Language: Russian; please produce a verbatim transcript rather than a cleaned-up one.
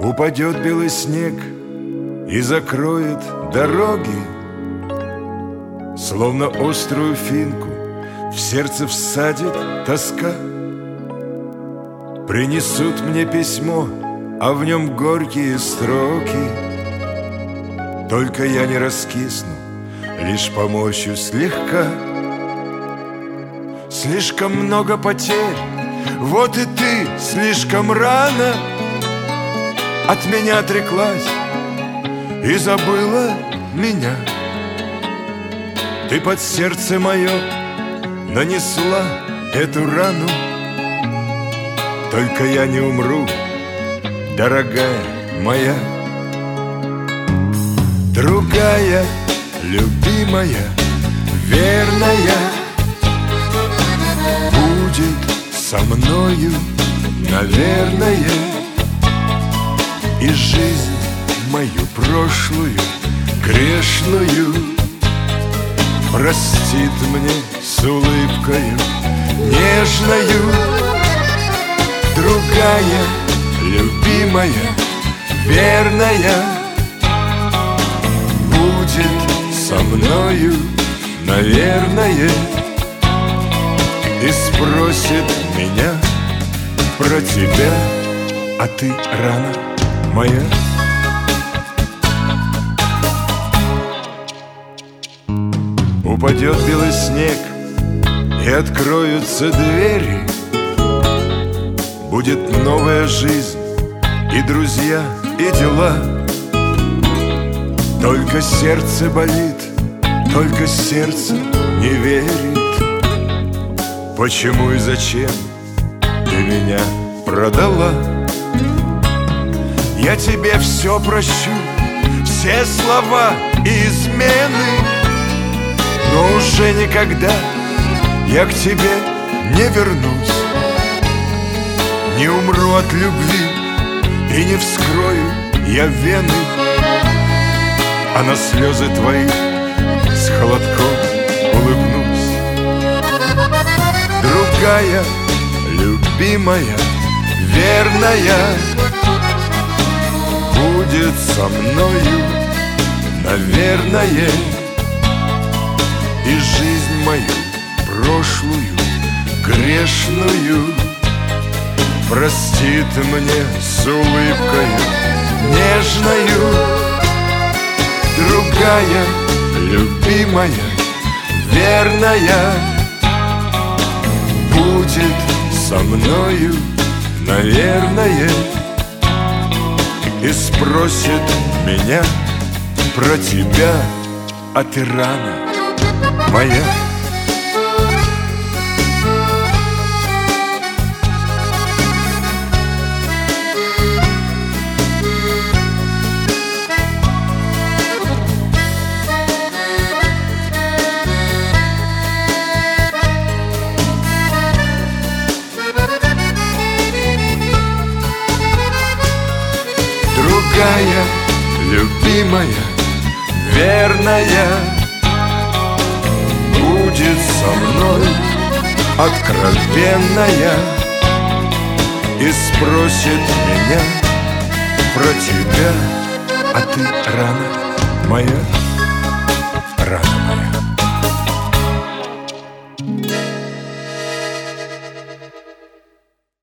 Упадет белый снег и закроет дороги, словно острую финку в сердце всадит тоска. Принесут мне письмо, а в нем горькие строки. Только я не раскисну, лишь помощью слегка. Слишком много потерь, вот и ты слишком рано от меня отреклась и забыла меня. Ты под сердце мое нанесла эту рану. Только я не умру, дорогая моя. Другая, любимая, верная будет со мною, наверное. И жизнь мою прошлую, грешную, простит мне с улыбкою нежною. Другая, любимая, верная будет со мною, наверное. И спросит меня про тебя, а ты рано моя. Упадет белый снег и откроются двери. Будет новая жизнь и друзья, и дела. Только сердце болит, только сердце не верит. Почему и зачем ты меня продала? Я тебе все прощу, все слова и измены, но уже никогда я к тебе не вернусь. Не умру от любви и не вскрою я вены, а на слезы твои с холодком улыбнусь. Другая, любимая, верная будет со мною, наверное. И жизнь мою прошлую, грешную, простит мне с улыбкою нежною. Другая, любимая, верная будет со мною, наверное. И спросит меня про тебя, а ты рано моя. Другая, любимая, верная будет со мной, откровенная. И спросит меня про тебя, а ты рано моя.